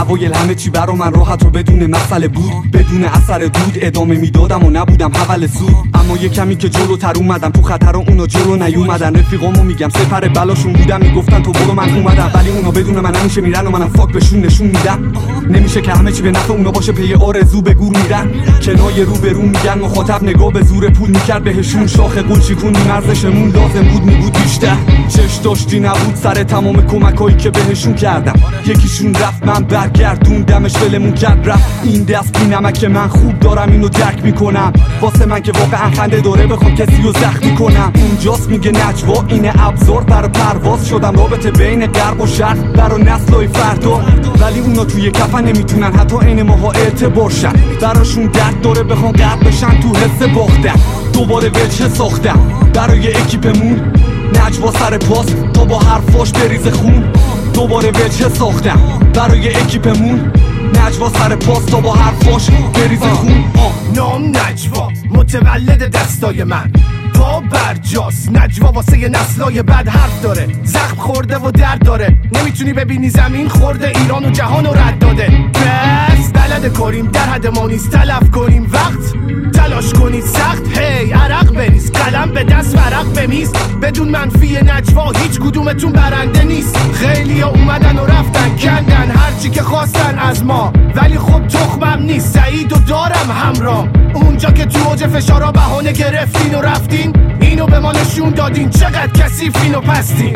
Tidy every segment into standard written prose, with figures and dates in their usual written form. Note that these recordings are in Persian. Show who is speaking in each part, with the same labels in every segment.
Speaker 1: اوایل همه چی برا من راحت و بدون مسئله بود، بدون اثر دود ادامه میدادم و نبودم حول سود. اما یه کمی که جلوتر اومدم تو خطر و اونا جلو نیومدن. رفیقامو میگم سپر بلاشون بودم، میگفتن تو برو من اومدم، ولی اونا بدون من همیشه میرن و منم فاک بهشون نشون میدم. نمیشه که همه چی به نفع اونا باشه، پی آرزو به گور میرن. کنایه رو به رو میگن مخاطب نگاه به زور پول میکرد بهشون، شاخ گل شیکون مرزشمون لازم بود میبود بیشتر. چش داشتی نبود سر تمام کمکایی که بهشون کردم. یکیشون رفت من برگردوندمش ولمون کرد رفت. این دست بی نمک من خوب دارم اینو درک میکنم، واسه من که واقعا خنده داره بخوام کسی رو زخمی کنم. اونجاست میگه نجوا اینه ابزار برای پرواز، شدم رابطه بین غرب و شرق برای نسلای فردا. ولی اونا توی کفن نمیتونن حتی عین ماها اعتبار شن، براشون درد داره بخوام غرق بشن تو حس باختن. دوباره وجه ساختم برای اکیپمون، نجوا سر پاس تا با حرفاش بریز خون. دوباره وجه ساختم برای اکیپمون، نجوا سر پاس تا با حرفاش بریز خون.
Speaker 2: نام نجوا متولد دستای من، پا برجاست نجوا واسه ی نسلای بد حرف داره، زخم خورده و درد داره. نمیتونی ببینی زمین خورده ایران و جهان رو رد داده. بس بلد کاریم در حد ما نیست، تلف کنیم وقت تلاش کنید سخت. هی عرق بریز قلم به دست ورق به میز، بدون منفی نجوا هیچ کدومتون برنده نیست. خیلی ها اومدن و رفتن کندن هرچی که خواستن از ما، ولی خب تخمم نیست سعید و دارم همراه. اونجا که تو اوج فشارا بهانه گرفتین و رفتین، اینو به ما نشون دادین چقدر کثیفین و پستین.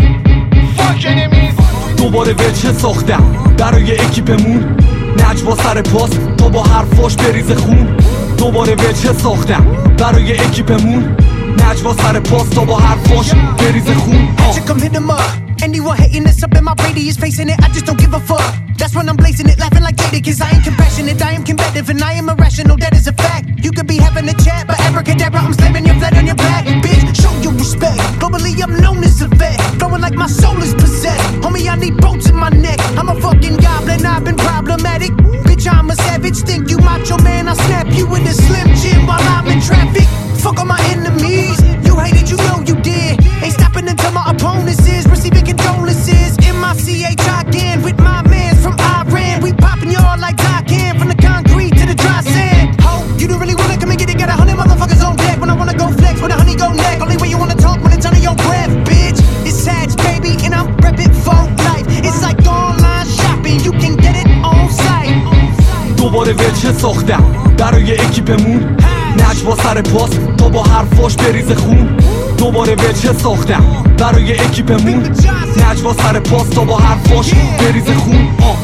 Speaker 1: دوباره وجه ساختم برای اکیپمون، نجوا سر پاس تا با حرفاش بریز خون. دوباره وجه ساختم برای اکیپمون، نجوا سر پاس تا با حرفاش بریز خون.
Speaker 3: Anyone hating this up in my radius, facing it, I just don't give a fuck. That's when I'm blazing it, laughing like Jada, cause I ain't compassionate, I am combative, and I am irrational, that is a fact. You could be having a chat, but abracadabra, I'm slamming your flat on your back. Bitch, show your respect, globally I'm known as a vet, flowing like my soul is possessed. Homie, I need bolts in my neck, I'm a fucking goblin, I've been problematic. Bitch, I'm a savage, think you macho man, I snap you in the Slim Jim while I'm in traffic. Fuck all my enemies, you hated, you know you did. Ain't stopping until my opponents is receiving condolences. M-I-C-H again with my mans from Iran. We popping y'all like Taycan, from the concrete to the dry sand. Ho, you don't really wanna come and get it, got 100 motherfuckers on deck. When I wanna go flex with a honey go neck, only way you wanna talk when it's under your breath, bitch. It's sad, baby, and I'm reppin' for life. It's like online shopping, you can get it on site.
Speaker 1: دوباره وجه ساختم برای اکیپمون، نجوا سر پاس تا با حرفاش بریز خون. دوباره وجه ساختم برای اکیپمون، نجوا سر پاس تا با حرفاش بریز خون.